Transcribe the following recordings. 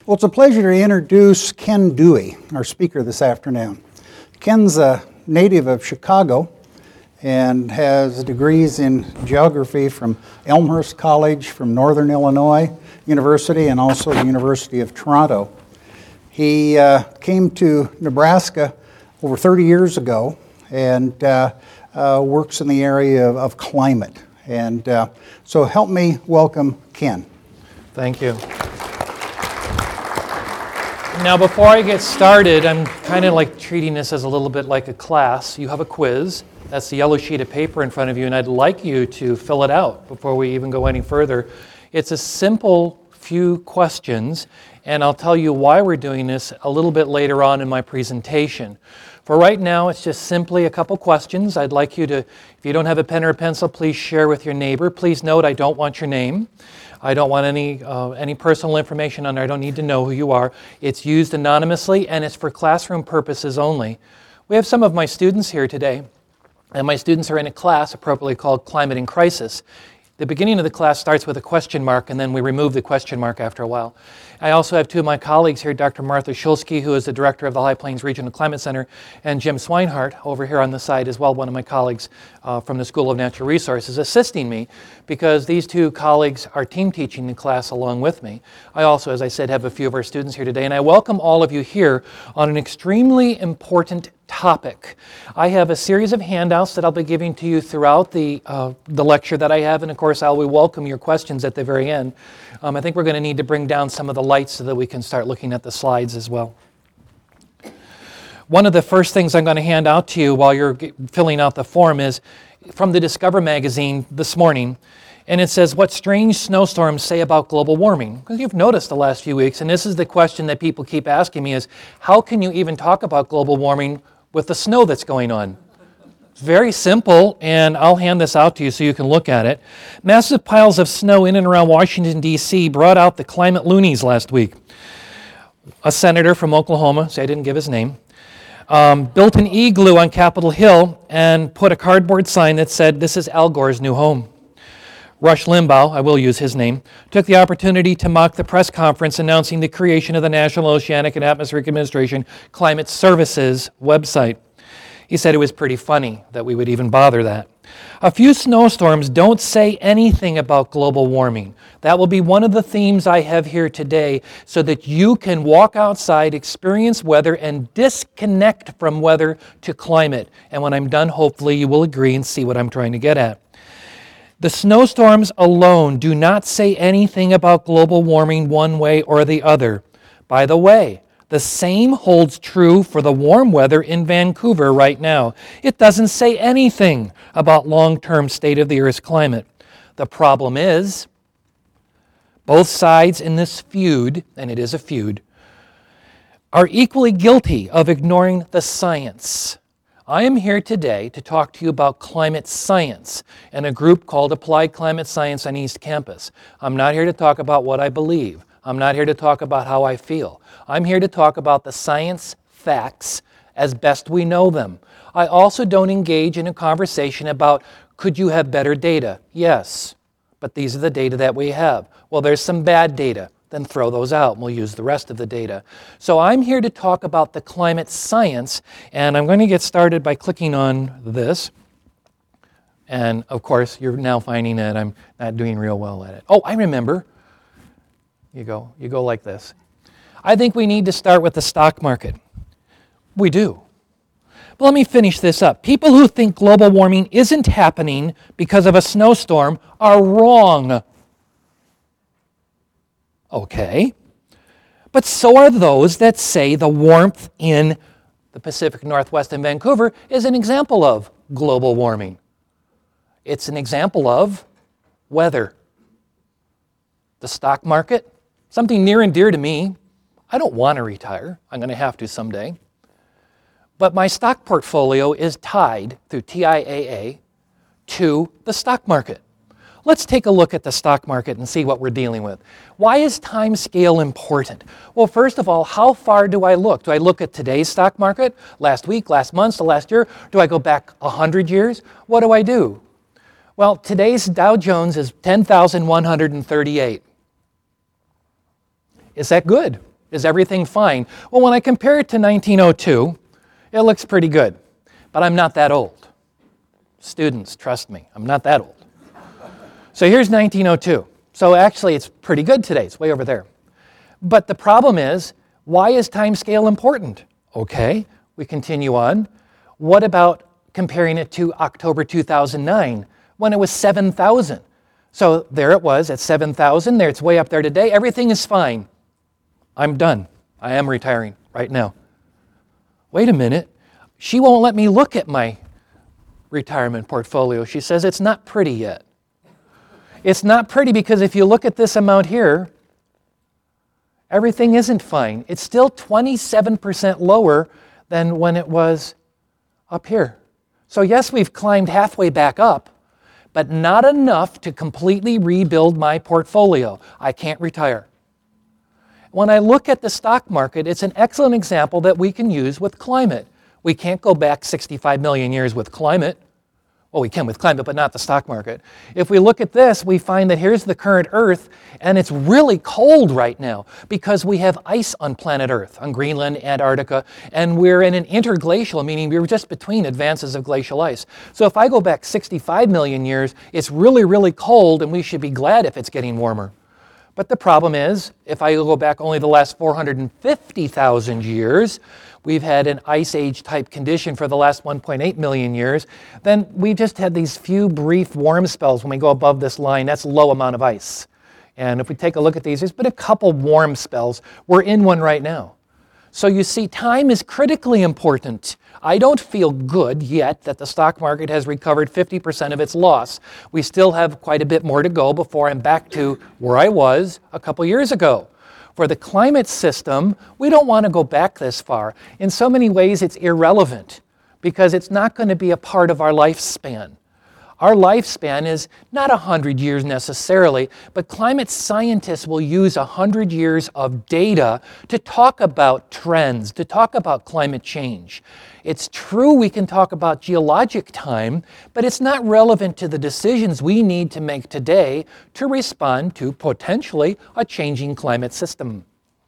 Well, it's a pleasure to introduce Ken Dewey, our speaker this afternoon. Ken's a native of Chicago and has degrees in geography from Elmhurst College, from Northern Illinois University, and also the University of Toronto. He came to Nebraska over 30 years ago and works in the area of climate. And so help me welcome Ken. Thank you. Now, before I get started, I'm kind of like treating this as a little bit like a class. You have a quiz. That's the yellow sheet of paper in front of you, and I'd like you to fill it out before we even go any further. It's a simple few questions, and I'll tell you why we're doing this a little bit later on in my presentation. For right now, it's just simply a couple questions. I'd like you to, if you don't have a pen or a pencil, please share with your neighbor. Please note, I don't want your name. I don't want any personal information on there. I don't need to know who you are. It's used anonymously, and it's for classroom purposes only. We have some of my students here today, and my students are in a class appropriately called Climate in Crisis. The beginning of the class starts with a question mark, and then we remove the question mark after a while. I also have two of my colleagues here, Dr. Martha Shulsky, who is the director of the High Plains Regional Climate Center, and Jim Swinehart, over here on the side as well, one of my colleagues from the School of Natural Resources, assisting me because these two colleagues are team teaching the class along with me. I also, as I said, have a few of our students here today, and I welcome all of you here on an extremely important topic. I have a series of handouts that I'll be giving to you throughout the lecture that I have, and of course I will welcome your questions at the very end. I think we're going to need to bring down some of the lights so that we can start looking at the slides as well. One of the first things I'm going to hand out to you while you're filling out the form is from the Discover magazine this morning, and it says, what strange snowstorms say about global warming? Because you've noticed the last few weeks, and this is the question that people keep asking me is, how can you even talk about global warming with the snow that's going on? It's very simple, and I'll hand this out to you so you can look at it. Massive piles of snow in and around Washington, D.C. brought out the climate loonies last week. A senator from Oklahoma, see I didn't give his name, built an igloo on Capitol Hill and put a cardboard sign that said, "This is Al Gore's new home." Rush Limbaugh, I will use his name, took the opportunity to mock the press conference announcing the creation of the National Oceanic and Atmospheric Administration Climate Services website. He said it was pretty funny that we would even bother that. A few snowstorms don't say anything about global warming. That will be one of the themes I have here today so that you can walk outside, experience weather, and disconnect from weather to climate. And when I'm done, hopefully you will agree and see what I'm trying to get at. The snowstorms alone do not say anything about global warming one way or the other. By the way, the same holds true for the warm weather in Vancouver right now. It doesn't say anything about long-term state of the Earth's climate. The problem is, both sides in this feud, and it is a feud, are equally guilty of ignoring the science. I am here today to talk to you about climate science and a group called Applied Climate Science on East Campus. I'm not here to talk about what I believe. I'm not here to talk about how I feel. I'm here to talk about the science facts as best we know them. I also don't engage in a conversation about, could you have better data? Yes, but these are the data that we have. Well, there's some bad data. Then throw those out and we'll use the rest of the data. So I'm here to talk about the climate science, and I'm going to get started by clicking on this. And of course, you're now finding that I'm not doing real well at it. Oh, I remember. You go like this. I think we need to start with the stock market. We do. But let me finish this up. People who think global warming isn't happening because of a snowstorm are wrong. Okay. But so are those that say the warmth in the Pacific Northwest and Vancouver is an example of global warming. It's an example of weather. The stock market, something near and dear to me. I don't want to retire. I'm going to have to someday. But my stock portfolio is tied through TIAA to the stock market. Let's take a look at the stock market and see what we're dealing with. Why is time scale important? Well, first of all, how far do I look? Do I look at today's stock market, last week, last month, the last year? Do I go back 100 years? What do I do? Well, today's Dow Jones is 10,138. Is that good? Is everything fine? Well, when I compare it to 1902, it looks pretty good. But I'm not that old. Students, trust me, I'm not that old. So here's 1902. So actually, it's pretty good today. It's way over there. But the problem is, why is time scale important? Okay, we continue on. What about comparing it to October 2009 when it was 7,000? So there it was at 7,000. There, it's way up there today. Everything is fine. I'm done. I am retiring right now. Wait a minute. She won't let me look at my retirement portfolio. She says it's not pretty yet. It's not pretty because if you look at this amount here, everything isn't fine. It's still 27% lower than when it was up here. So yes, we've climbed halfway back up, but not enough to completely rebuild my portfolio. I can't retire. When I look at the stock market, it's an excellent example that we can use with climate. We can't go back 65 million years with climate. Well, we can with climate, but not the stock market. If we look at this, we find that here's the current Earth, and it's really cold right now because we have ice on planet Earth, on Greenland, Antarctica, and we're in an interglacial, meaning we're just between advances of glacial ice. So if I go back 65 million years, it's really, really cold, and we should be glad if it's getting warmer. But the problem is, if I go back only the last 450,000 years, we've had an ice age type condition for the last 1.8 million years, then we've just had these few brief warm spells when we go above this line. That's low amount of ice. And if we take a look at these, there's been a couple warm spells. We're in one right now. So you see, time is critically important. I don't feel good yet that the stock market has recovered 50% of its loss. We still have quite a bit more to go before I'm back to where I was a couple years ago. For the climate system, we don't want to go back this far. In so many ways, it's irrelevant because it's not going to be a part of our lifespan. Our lifespan is not 100 years necessarily, but climate scientists will use 100 years of data to talk about trends, to talk about climate change. It's true we can talk about geologic time, but it's not relevant to the decisions we need to make today to respond to potentially a changing climate system.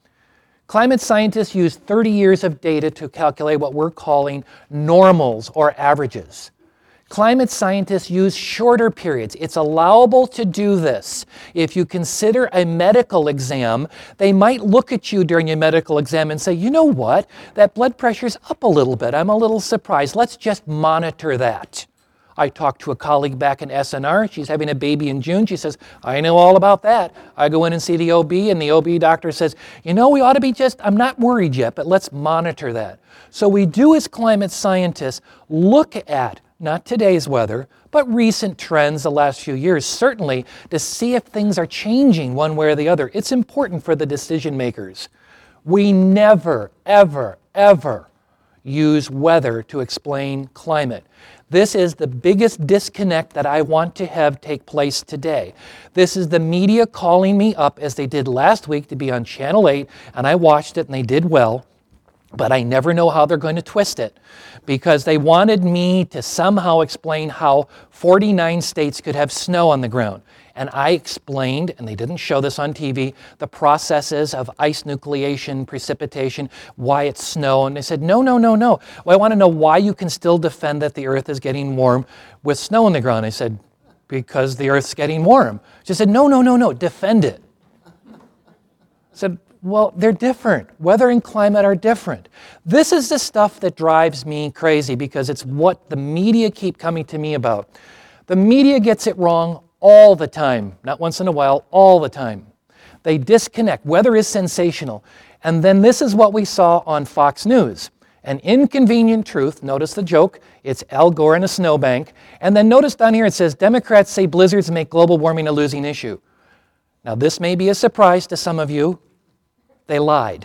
Climate scientists use 30 years of data to calculate what we're calling normals or averages. Climate scientists use shorter periods. It's allowable to do this. If you consider a medical exam, they might look at you during a medical exam and say, you know what, that blood pressure's up a little bit. I'm a little surprised. Let's just monitor that. I talked to a colleague back in SNR. She's having a baby in June. She says, I know all about that. I go in and see the OB, and the OB doctor says, you know, we ought to be I'm not worried yet, but let's monitor that. So we do, as climate scientists, look at not today's weather, but recent trends the last few years, certainly to see if things are changing one way or the other. It's important for the decision makers. We never, ever, ever use weather to explain climate. This is the biggest disconnect that I want to have take place today. This is the media calling me up, as they did last week, to be on Channel 8, and I watched it and they did well. But I never know how they're going to twist it because they wanted me to somehow explain how 49 states could have snow on the ground. And I explained, and they didn't show this on TV, the processes of ice nucleation, precipitation, why it's snow. And they said, no. Well, I want to know why you can still defend that the earth is getting warm with snow on the ground. I said, because the earth's getting warm. She said, no, defend it. I said, well, they're different. Weather and climate are different. This is the stuff that drives me crazy because it's what the media keep coming to me about. The media gets it wrong all the time, not once in a while, all the time. They disconnect. Weather is sensational. And then this is what we saw on Fox News. An inconvenient truth, notice the joke, it's Al Gore in a snowbank. And then notice down here it says, Democrats say blizzards make global warming a losing issue. Now this may be a surprise to some of you. They lied.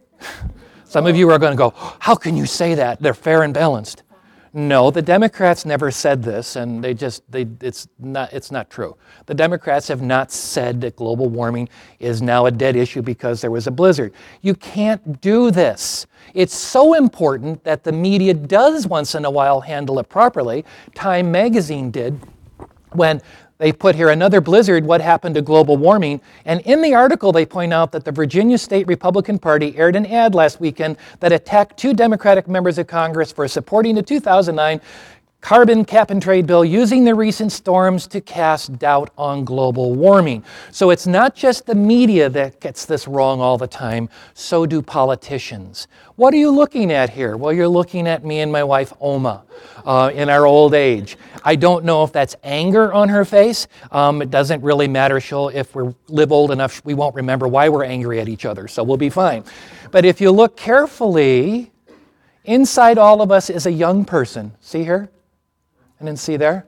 Some of you are going to go, how can you say that? They're fair and balanced. No, the Democrats never said this, and it's not true. The Democrats have not said that global warming is now a dead issue because there was a blizzard. You can't do this. It's so important that the media does once in a while handle it properly. Time magazine did when They put here another blizzard, what happened to global warming? And in the article, they point out that the Virginia State Republican Party aired an ad last weekend that attacked 2 Democratic members of Congress for supporting the 2009 carbon cap and trade bill, using the recent storms to cast doubt on global warming. So it's not just the media that gets this wrong all the time, so do politicians. What are you looking at here? Well, you're looking at me and my wife, Oma, in our old age. I don't know if that's anger on her face. It doesn't really matter. If we live old enough, we won't remember why we're angry at each other, so we'll be fine. But if you look carefully, inside all of us is a young person. See here? And then see there?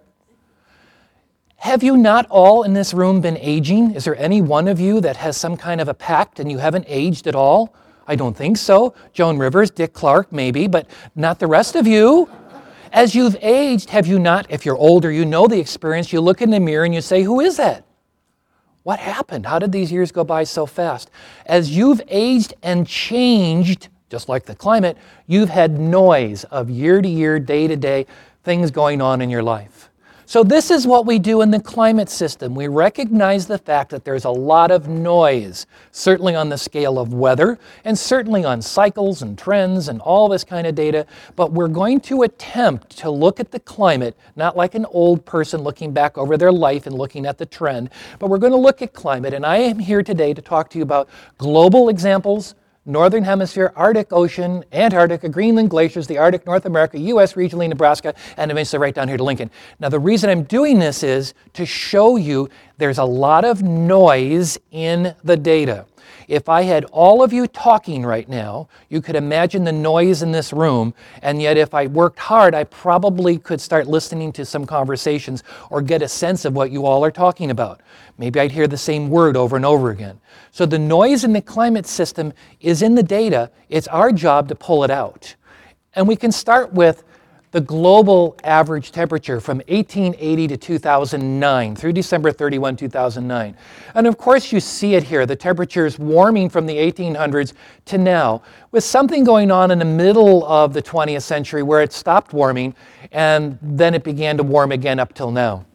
Have you not all in this room been aging? Is there any one of you that has some kind of a pact and you haven't aged at all? I don't think so. Joan Rivers, Dick Clark, maybe, but not the rest of you. As you've aged, have you not, if you're older, you know the experience, you look in the mirror and you say, who is that? What happened? How did these years go by so fast? As you've aged and changed, just like the climate, you've had noise of year to year, day to day, things going on in your life. So this is what we do in the climate system. We recognize the fact that there's a lot of noise, certainly on the scale of weather, and certainly on cycles and trends and all this kind of data, but we're going to attempt to look at the climate, not like an old person looking back over their life and looking at the trend, but we're going to look at climate, and I am here today to talk to you about global examples, Northern Hemisphere, Arctic Ocean, Antarctica, Greenland glaciers, the Arctic, North America, U.S. regionally, Nebraska, and eventually right down here to Lincoln. Now the reason I'm doing this is to show you there's a lot of noise in the data. If I had all of you talking right now, you could imagine the noise in this room, and yet if I worked hard, I probably could start listening to some conversations or get a sense of what you all are talking about. Maybe I'd hear the same word over and over again. So the noise in the climate system is in the data. It's our job to pull it out. And we can start with the global average temperature from 1880 to 2009, through December 31, 2009. And of course you see it here, the temperatures warming from the 1800s to now, with something going on in the middle of the 20th century where it stopped warming, and then it began to warm again up till now.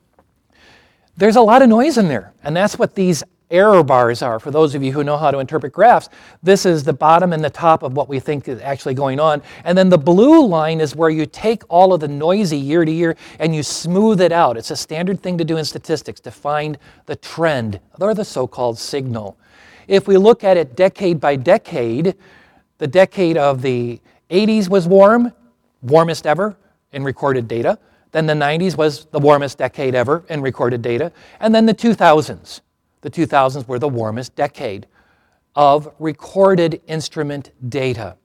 There's a lot of noise in there, and that's what these error bars are. For those of you who know how to interpret graphs, this is the bottom and the top of what we think is actually going on. And then the blue line is where you take all of the noisy year to year and you smooth it out. It's a standard thing to do in statistics to find the trend, or the so-called signal. If we look at it decade by decade, the decade of the 80s was warm, warmest ever in recorded data. Then the 90s was the warmest decade ever in recorded data. And then the 2000s. The 2000s were the warmest decade of recorded instrument data.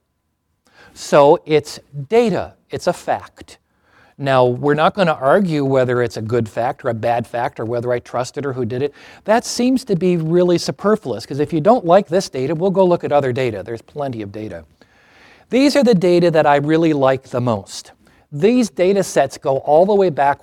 So it's data, it's a fact. Now, we're not going to argue whether it's a good fact or a bad fact or whether I trust it or who did it. That seems to be really superfluous, because if you don't like this data, we'll go look at other data. There's plenty of data. These are the data that I really like the most. These data sets go all the way back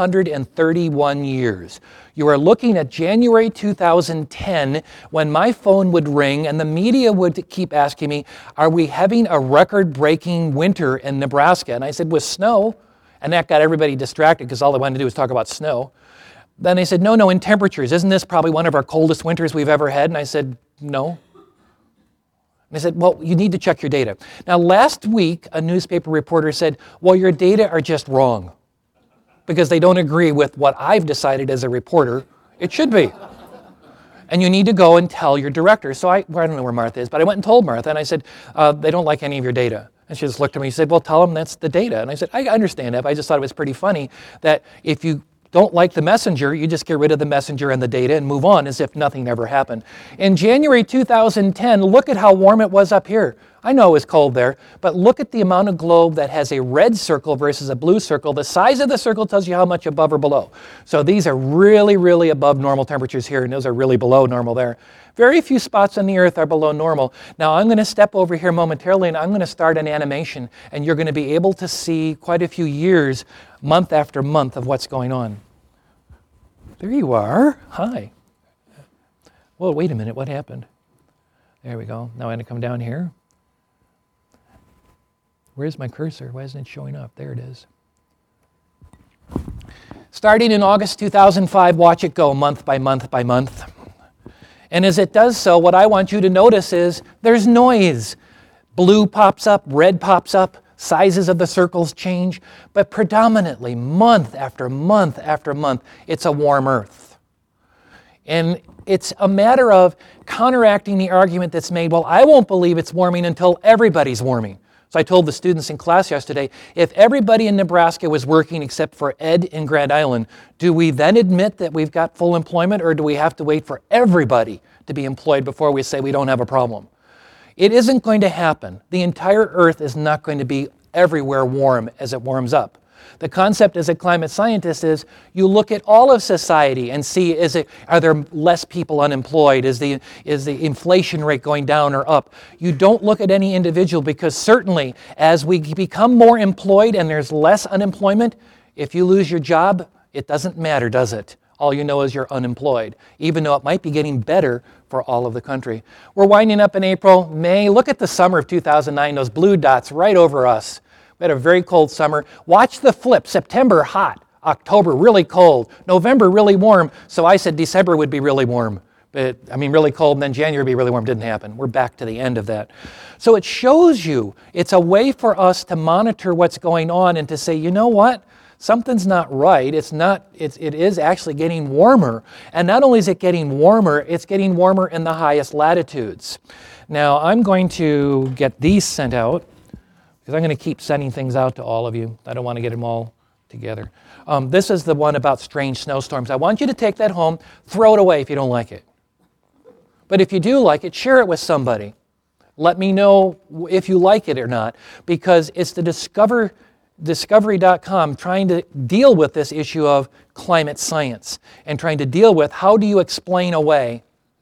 131 years. You are looking at January 2010 when my phone would ring and the media would keep asking me, are we having a record-breaking winter in Nebraska? And I said, with snow. And that got everybody distracted because all they wanted to do was talk about snow. Then they said, no, in temperatures. Isn't this probably one of our coldest winters we've ever had? And I said, no. And I said, well, you need to check your data. Now, last week, a newspaper reporter said, well, your data are just wrong because they don't agree with what I've decided as a reporter it should be. And you need to go and tell your director. So I don't know where Martha is, but I went and told Martha, and I said, they don't like any of your data. And she just looked at me and said, well, tell them that's the data. And I said, I understand that, but I just thought it was pretty funny that if you don't like the messenger, you just get rid of the messenger and the data and move on as if nothing ever happened. In January 2010, look at how warm it was up here. I know it was cold there, but look at the amount of globe that has a red circle versus a blue circle. The size of the circle tells you how much above or below. So these are really, really above normal temperatures here, and those are really below normal there. Very few spots on the Earth are below normal. Now I'm going to step over here momentarily, and I'm going to start an animation, and you're going to be able to see quite a few years, month after month, of what's going on. There you are. Hi. Well, wait a minute. What happened? There we go. Now I'm going to come down here. Where's my cursor? Why isn't it showing up? There it is. Starting in August 2005, watch it go month by month by month. And as it does so, what I want you to notice is there's noise. Blue pops up, red pops up, sizes of the circles change, but predominantly month after month after month, it's a warm Earth. And it's a matter of counteracting the argument that's made, well, I won't believe it's warming until everybody's warming. So I told the students in class yesterday, if everybody in Nebraska was working except for Ed in Grand Island, do we then admit that we've got full employment, or do we have to wait for everybody to be employed before we say we don't have a problem? It isn't going to happen. The entire Earth is not going to be everywhere warm as it warms up. The concept as a climate scientist is you look at all of society and see, are there less people unemployed? Is the inflation rate going down or up? You don't look at any individual, because certainly as we become more employed and there's less unemployment, if you lose your job, it doesn't matter, does it? All you know is you're unemployed, even though it might be getting better for all of the country. We're winding up in April, May. Look at the summer of 2009, those blue dots right over us. We had a very cold summer. Watch the flip. September, hot. October, really cold. November, really warm. So I said December would be really warm. Really cold, and then January would be really warm. Didn't happen. We're back to the end of that. So it shows you, it's a way for us to monitor what's going on and to say, you know what? Something's not right. It is actually getting warmer. And not only is it getting warmer, it's getting warmer in the highest latitudes. Now, I'm going to get these sent out, because I'm going to keep sending things out to all of you. I don't want to get them all together. This is the one about strange snowstorms. I want you to take that home, throw it away if you don't like it. But if you do like it, share it with somebody. Let me know if you like it or not, because it's the Discovery.com trying to deal with this issue of climate science and trying to deal with how do you explain away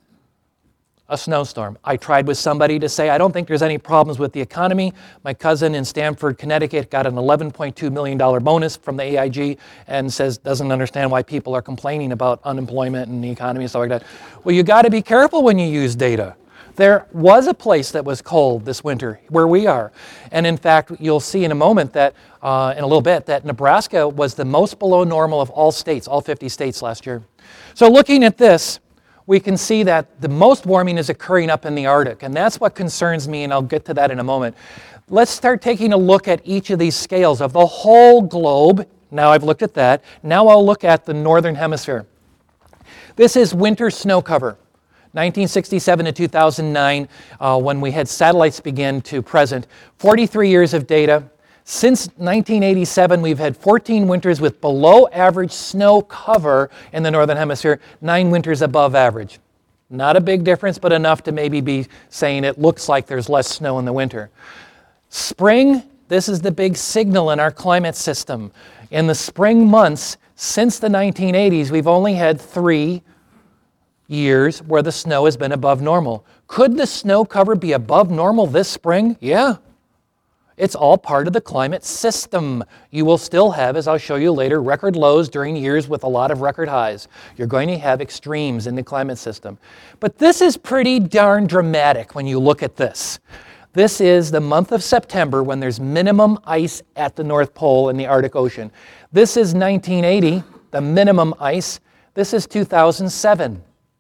a snowstorm. I tried with somebody to say, I don't think there's any problems with the economy. My cousin in Stamford, Connecticut got an $11.2 million bonus from the AIG and says doesn't understand why people are complaining about unemployment and the economy and stuff like that. Well, you got to be careful when you use data. There was a place that was cold this winter where we are. And in fact, you'll see in a moment that, in a little bit, that Nebraska was the most below normal of all states, all 50 states last year. So looking at this, we can see that the most warming is occurring up in the Arctic, and that's what concerns me, and I'll get to that in a moment. Let's start taking a look at each of these scales of the whole globe. Now I've looked at that. Now I'll look at the northern hemisphere. This is winter snow cover, 1967 to 2009, when we had satellites begin to present. 43 years of data. Since 1987, we've had 14 winters with below average snow cover in the northern hemisphere, 9 winters above average. Not a big difference, but enough to maybe be saying it looks like there's less snow in the winter. Spring, this is the big signal in our climate system. In the spring months, since the 1980s, we've only had 3 years where the snow has been above normal. Could the snow cover be above normal this spring? Yeah. It's all part of the climate system. You will still have, as I'll show you later, record lows during years with a lot of record highs. You're going to have extremes in the climate system. But this is pretty darn dramatic when you look at this. This is the month of September when there's minimum ice at the North Pole in the Arctic Ocean. This is 1980, the minimum ice. This is 2007.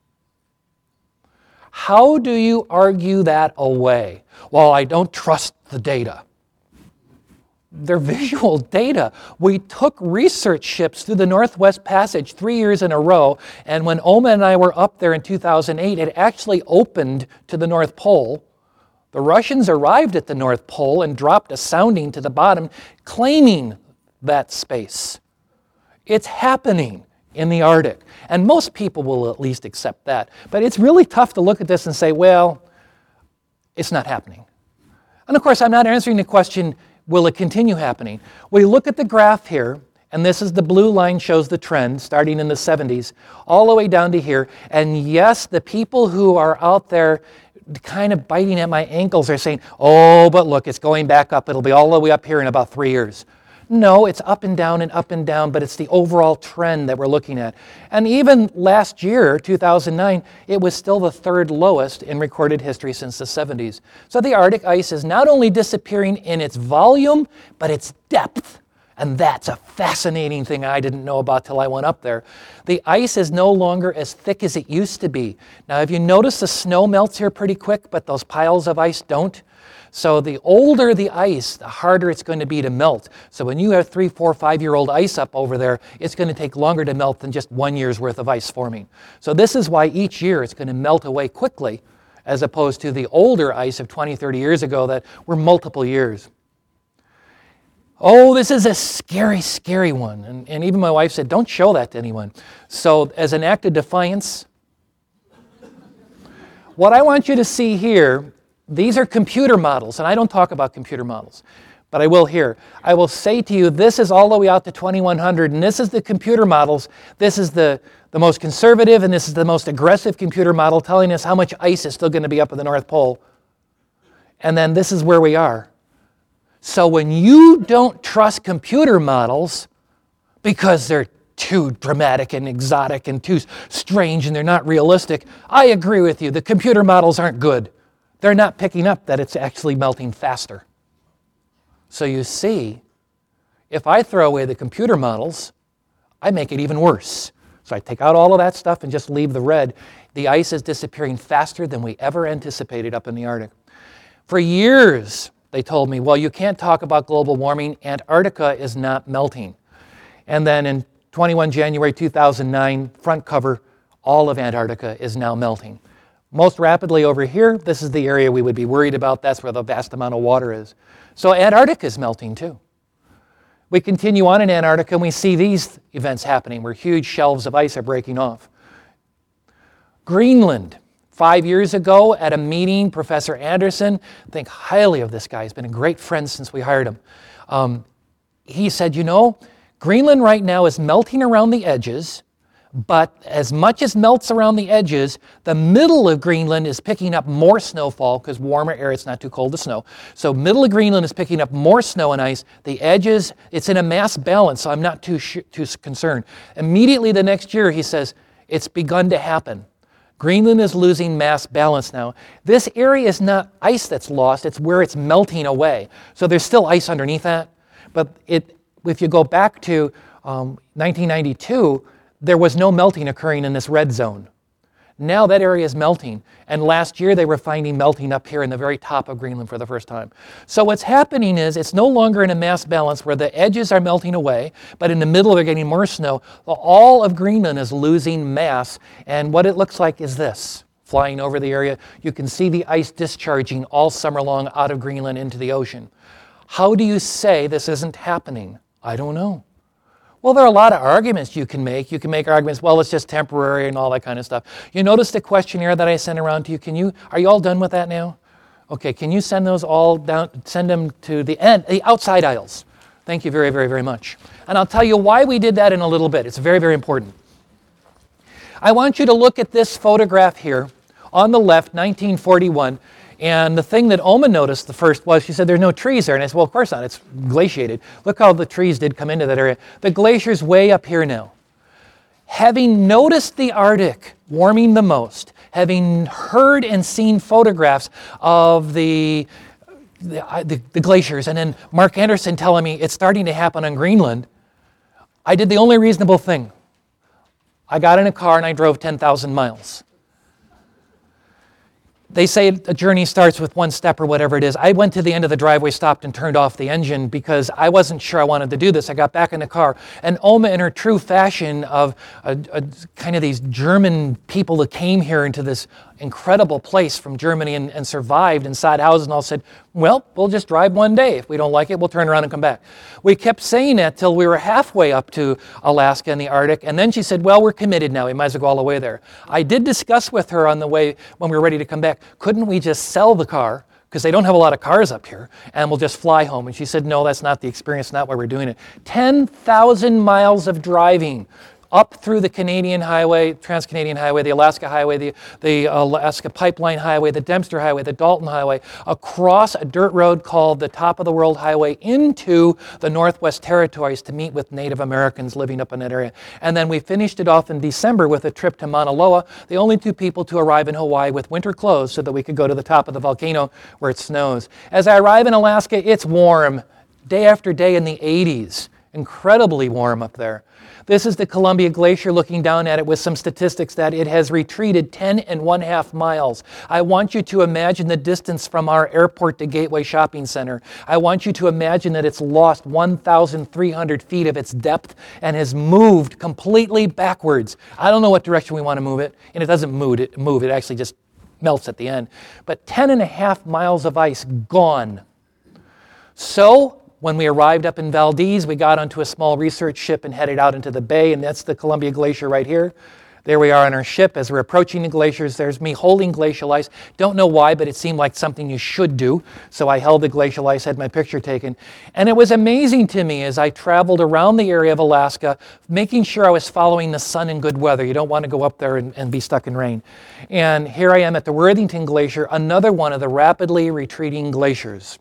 How do you argue that away? Well, I don't trust the data. They're visual data. We took research ships through the Northwest Passage 3 years in a row, and when Oma and I were up there in 2008, it actually opened to the North Pole. The Russians arrived at the North Pole and dropped a sounding to the bottom, claiming that space. It's happening in the Arctic, and most people will at least accept that. But it's really tough to look at this and say, well, it's not happening. And of course, I'm not answering the question, will it continue happening? We look at the graph here, and this is the blue line shows the trend starting in the 70s all the way down to here. And yes, the people who are out there kind of biting at my ankles are saying, oh, but look, it's going back up. It'll be all the way up here in about 3 years. No, it's up and down, but it's the overall trend that we're looking at. And even last year, 2009, it was still the 3rd lowest in recorded history since the 70s. So the Arctic ice is not only disappearing in its volume, but its depth. And that's a fascinating thing I didn't know about till I went up there. The ice is no longer as thick as it used to be. Now, have you noticed the snow melts here pretty quick, but those piles of ice don't? So the older the ice, the harder it's going to be to melt. So when you have 3, 4, 5-year-old ice up over there, it's going to take longer to melt than just 1 year's worth of ice forming. So this is why each year it's going to melt away quickly, as opposed to the older ice of 20, 30 years ago that were multiple years. Oh, this is a scary, scary one. And even my wife said, don't show that to anyone. So as an act of defiance, what I want you to see here, these are computer models, and I don't talk about computer models, but I will here. I will say to you, this is all the way out to 2100, and this is the computer models. This is the most conservative, and this is the most aggressive computer model telling us how much ice is still going to be up at the North Pole. And then this is where we are. So when you don't trust computer models because they're too dramatic and exotic and too strange and they're not realistic, I agree with you. The computer models aren't good. They're not picking up that it's actually melting faster. So you see, if I throw away the computer models, I make it even worse. So I take out all of that stuff and just leave the red. The ice is disappearing faster than we ever anticipated up in the Arctic. For years, they told me, well, you can't talk about global warming. Antarctica is not melting. And then in 21 January 2009, front cover, all of Antarctica is now melting. Most rapidly over here, this is the area we would be worried about. That's where the vast amount of water is. So Antarctica is melting too. We continue on in Antarctica and we see these events happening where huge shelves of ice are breaking off. Greenland. 5 years ago at a meeting, Professor Anderson, think highly of this guy. He's been a great friend since we hired him. He said, you know, Greenland right now is melting around the edges, but as much as melts around the edges, the middle of Greenland is picking up more snowfall because warmer air, it's not too cold to snow. So middle of Greenland is picking up more snow and ice. The edges, it's in a mass balance, so I'm not too concerned. Immediately the next year, he says, it's begun to happen. Greenland is losing mass balance now. This area is not ice that's lost, it's where it's melting away. So there's still ice underneath that. But if you go back to 1992, there was no melting occurring in this red zone. Now that area is melting. And last year they were finding melting up here in the very top of Greenland for the first time. So what's happening is it's no longer in a mass balance where the edges are melting away, but in the middle they're getting more snow. All of Greenland is losing mass. And what it looks like is this. Flying over the area, you can see the ice discharging all summer long out of Greenland into the ocean. How do you say this isn't happening? I don't know. Well, there are a lot of arguments you can make. You can make arguments, well, it's just temporary and all that kind of stuff. You notice the questionnaire that I sent around to you. Are you all done with that now? Okay, can you send those all down, send them to the end, the outside aisles? Thank you very, very, very much. And I'll tell you why we did that in a little bit. It's very, very important. I want you to look at this photograph here on the left, 1941. And the thing that Oma noticed the first was, she said, there's no trees there. And I said, well, of course not. It's glaciated. Look how the trees did come into that area. The glacier's way up here now. Having noticed the Arctic warming the most, having heard and seen photographs of the glaciers, and then Mark Anderson telling me it's starting to happen on Greenland, I did the only reasonable thing. I got in a car and I drove 10,000 miles. They say a journey starts with one step or whatever it is. I went to the end of the driveway, stopped and turned off the engine because I wasn't sure I wanted to do this. I got back in the car. And Oma, in her true fashion of kind of these German people that came here into this incredible place from Germany and survived inside houses and all, said, well, we'll just drive one day. If we don't like it, we'll turn around and come back. We kept saying that till we were halfway up to Alaska and the Arctic. And then she said, well, we're committed now. We might as well go all the way there. I did discuss with her on the way when we were ready to come back, couldn't we just sell the car? Because they don't have a lot of cars up here, and we'll just fly home. And she said, no, that's not the experience, not why we're doing it. 10,000 miles of driving up through the Canadian Highway, Trans-Canadian Highway, the Alaska Highway, the Alaska Pipeline Highway, the Dempster Highway, the Dalton Highway, across a dirt road called the Top of the World Highway into the Northwest Territories to meet with Native Americans living up in that area. And then we finished it off in December with a trip to Mauna Loa, the only two people to arrive in Hawaii with winter clothes so that we could go to the top of the volcano where it snows. As I arrive in Alaska, it's warm, day after day in the 80s. Incredibly warm up there. This is the Columbia Glacier looking down at it with some statistics that it has retreated 10.5 miles. I want you to imagine the distance from our airport to Gateway Shopping Center. I want you to imagine that it's lost 1,300 feet of its depth and has moved completely backwards. I don't know what direction we want to move it, and it doesn't move. It actually just melts at the end. But 10.5 miles of ice gone. So, when we arrived up in Valdez, we got onto a small research ship and headed out into the bay, and that's the Columbia Glacier right here. There we are on our ship. As we're approaching the glaciers, there's me holding glacial ice. Don't know why, but it seemed like something you should do. So I held the glacial ice, had my picture taken. And it was amazing to me as I traveled around the area of Alaska, making sure I was following the sun in good weather. You don't want to go up there and be stuck in rain. And here I am at the Worthington Glacier, another one of the rapidly retreating glaciers.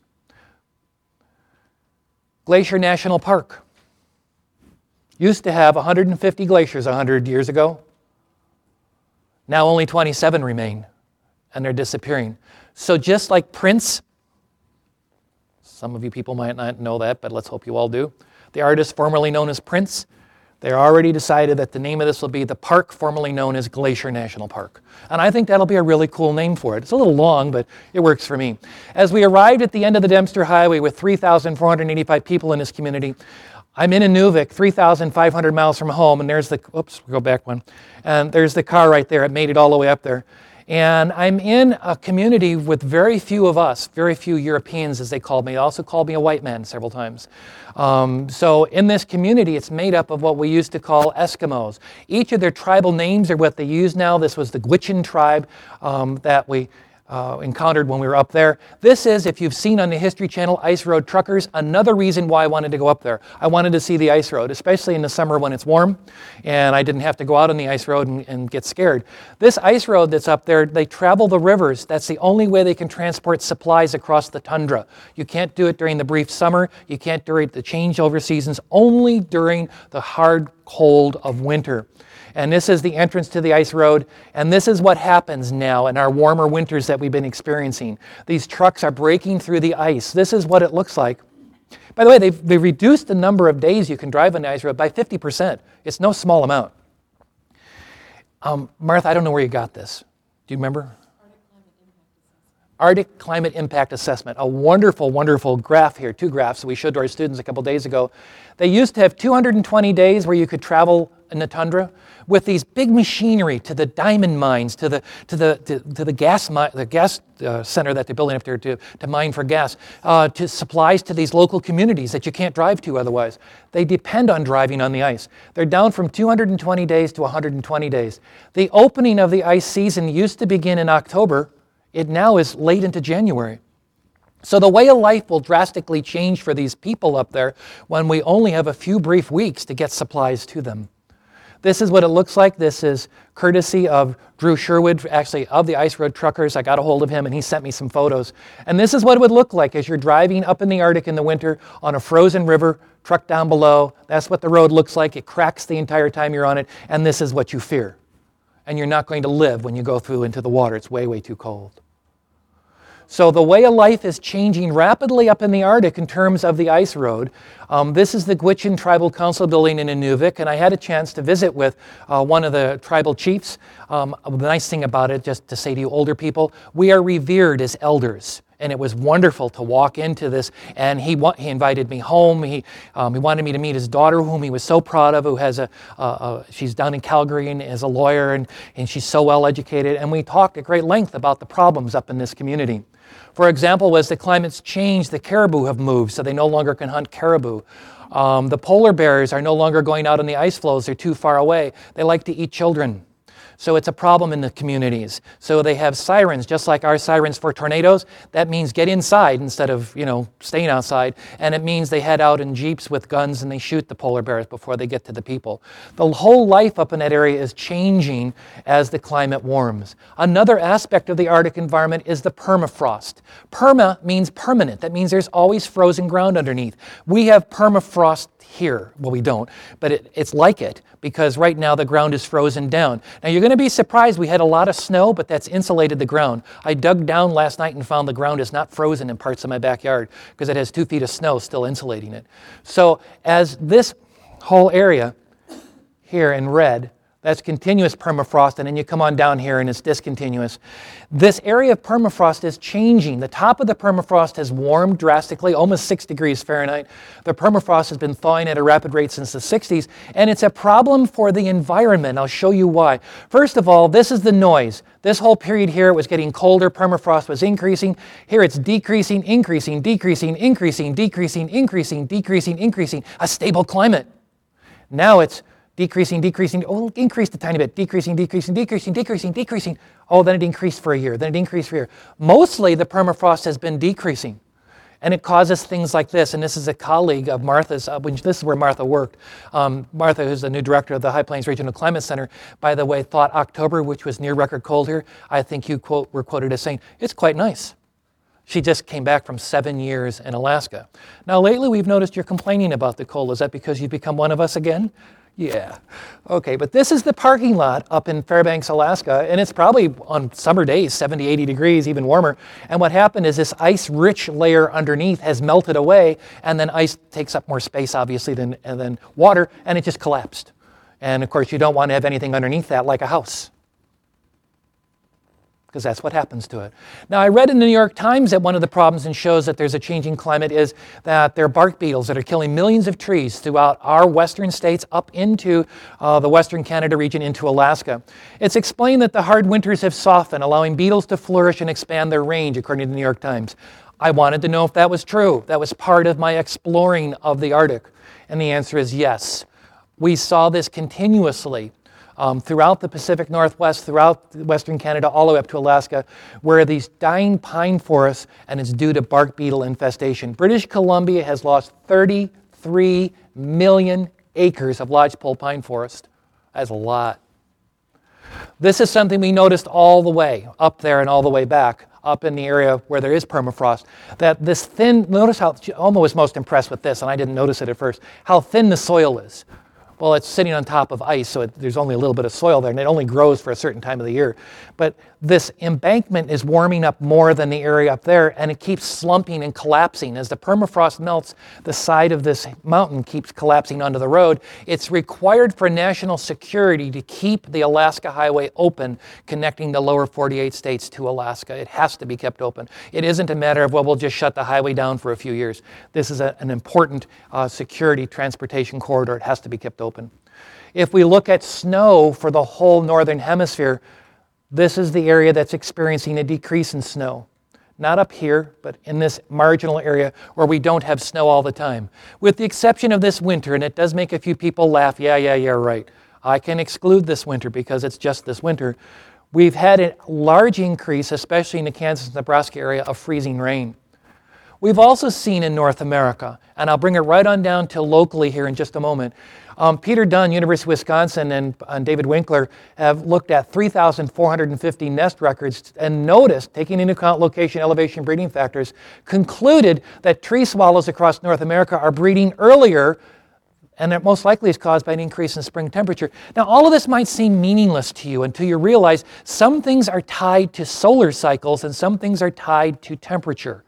Glacier National Park. Used to have 150 glaciers 100 years ago. Now only 27 remain, and they're disappearing. So just like Prince, some of you people might not know that, but let's hope you all do. The artist formerly known as Prince, they already decided that the name of this will be the park formerly known as Glacier National Park. And I think that'll be a really cool name for it. It's a little long, but it works for me. As we arrived at the end of the Dempster Highway with 3,485 people in this community, I'm in Inuvik, 3,500 miles from home, and there's the, go back one. And there's the car right there. It made it all the way up there. And I'm in a community with very few of us, very few Europeans, as they called me. They also called me a white man several times. So in this community, it's made up of what we used to call Eskimos. Each of their tribal names are what they use now. This was the Gwich'in tribe that we encountered when we were up there. This is, if you've seen on the History Channel, Ice Road Truckers, another reason why I wanted to go up there. I wanted to see the ice road, especially in the summer when it's warm, and I didn't have to go out on the ice road and get scared. This ice road that's up there, they travel the rivers. That's the only way they can transport supplies across the tundra. You can't do it during the brief summer. You can't during the changeover seasons, only during the hard cold of winter. And this is the entrance to the ice road, and this is what happens now in our warmer winters that we've been experiencing. These trucks are breaking through the ice. This is what it looks like. By the way, they've reduced the number of days you can drive on the ice road by 50%. It's no small amount. Martha, I don't know where you got this. Do you remember? Arctic Climate Impact Assessment, a wonderful, wonderful graph here, 2 graphs that we showed to our students a couple days ago. They used to have 220 days where you could travel in the tundra with these big machinery to the diamond mines, to the gas center that they're building up there to mine for gas, to supplies to these local communities that you can't drive to otherwise. They depend on driving on the ice. They're down from 220 days to 120 days. The opening of the ice season used to begin in October. It now is late into January. So the way of life will drastically change for these people up there when we only have a few brief weeks to get supplies to them. This is what it looks like. This is courtesy of Drew Sherwood, actually of the Ice Road Truckers. I got a hold of him and he sent me some photos. And this is what it would look like as you're driving up in the Arctic in the winter on a frozen river, truck down below. That's what the road looks like. It cracks the entire time you're on it, and this is what you fear. And you're not going to live when you go through into the water. It's way, way too cold. So the way of life is changing rapidly up in the Arctic in terms of the ice road. This is the Gwich'in Tribal Council building in Inuvik, and I had a chance to visit with one of the tribal chiefs. The nice thing about it, just to say to you older people, we are revered as elders. And it was wonderful to walk into this, and he invited me home. He wanted me to meet his daughter, whom he was so proud of, who has she's down in Calgary and is a lawyer, and she's so well educated. And we talked at great length about the problems up in this community. For example, as the climate's changed, the caribou have moved, so they no longer can hunt caribou. The polar bears are no longer going out on the ice floes. They're too far away. They like to eat children. So it's a problem in the communities. So they have sirens, just like our sirens for tornadoes. That means get inside instead of, staying outside. And it means they head out in jeeps with guns and they shoot the polar bears before they get to the people. The whole life up in that area is changing as the climate warms. Another aspect of the Arctic environment is the permafrost. Perma means permanent. That means there's always frozen ground underneath. We have permafrost here. Well, we don't, but it's like it because right now the ground is frozen down. Now you're going to be surprised. We had a lot of snow, but that's insulated the ground. I dug down last night and found the ground is not frozen in parts of my backyard because it has 2 feet of snow still insulating it. So as this whole area here in red, that's continuous permafrost, and then you come on down here and it's discontinuous. This area of permafrost is changing. The top of the permafrost has warmed drastically, almost 6 degrees Fahrenheit. The permafrost has been thawing at a rapid rate since the 60s, and it's a problem for the environment. I'll show you why. First of all, this is the noise. This whole period here, it was getting colder, permafrost was increasing. Here it's decreasing, increasing, decreasing, increasing, decreasing, increasing, decreasing, increasing. A stable climate. Now it's decreasing, decreasing, oh, it increased a tiny bit, decreasing, decreasing, decreasing, decreasing, decreasing. Oh, then it increased for a year, then it increased for a year. Mostly the permafrost has been decreasing, and it causes things like this, and this is a colleague of Martha's, this is where Martha worked. Martha, who's the new director of the High Plains Regional Climate Center, by the way, thought October, which was near record cold here, I think you were quoted as saying, it's quite nice. She just came back from 7 years in Alaska. Now lately we've noticed you're complaining about the cold. Is that because you've become one of us again? Yeah. Okay, but this is the parking lot up in Fairbanks, Alaska, and it's probably on summer days, 70, 80 degrees, even warmer. And what happened is this ice-rich layer underneath has melted away, and then ice takes up more space, obviously, than water, and it just collapsed. And of course, you don't want to have anything underneath that like a house, because that's what happens to it. Now, I read in the New York Times that one of the problems and shows that there's a changing climate is that there are bark beetles that are killing millions of trees throughout our western states up into the western Canada region into Alaska. It's explained that the hard winters have softened, allowing beetles to flourish and expand their range, according to the New York Times. I wanted to know if that was true. That was part of my exploring of the Arctic. And the answer is yes. We saw this continuously throughout the Pacific Northwest, throughout Western Canada, all the way up to Alaska, where these dying pine forests, and it's due to bark beetle infestation. British Columbia has lost 33 million acres of lodgepole pine forest. That's a lot. This is something we noticed all the way up there and all the way back, up in the area where there is permafrost, that this thin, notice how, Alma was most impressed with this, and I didn't notice it at first, how thin the soil is. Well, it's sitting on top of ice, so there's only a little bit of soil there, and it only grows for a certain time of the year. But this embankment is warming up more than the area up there, and it keeps slumping and collapsing. As the permafrost melts, the side of this mountain keeps collapsing onto the road. It's required for national security to keep the Alaska Highway open, connecting the lower 48 states to Alaska. It has to be kept open. It isn't a matter of, well, we'll just shut the highway down for a few years. This is an important security transportation corridor. It has to be kept open. If we look at snow for the whole northern hemisphere, this is the area that's experiencing a decrease in snow. Not up here, but in this marginal area where we don't have snow all the time. With the exception of this winter, and it does make a few people laugh, yeah, right. I can exclude this winter because it's just this winter. We've had a large increase, especially in the Kansas-Nebraska area, of freezing rain. We've also seen in North America, and I'll bring it right on down to locally here in just a moment, Peter Dunn, University of Wisconsin, and David Winkler have looked at 3,450 nest records and noticed, taking into account location, elevation, breeding factors, concluded that tree swallows across North America are breeding earlier, and that most likely is caused by an increase in spring temperature. Now, all of this might seem meaningless to you until you realize some things are tied to solar cycles and some things are tied to temperature.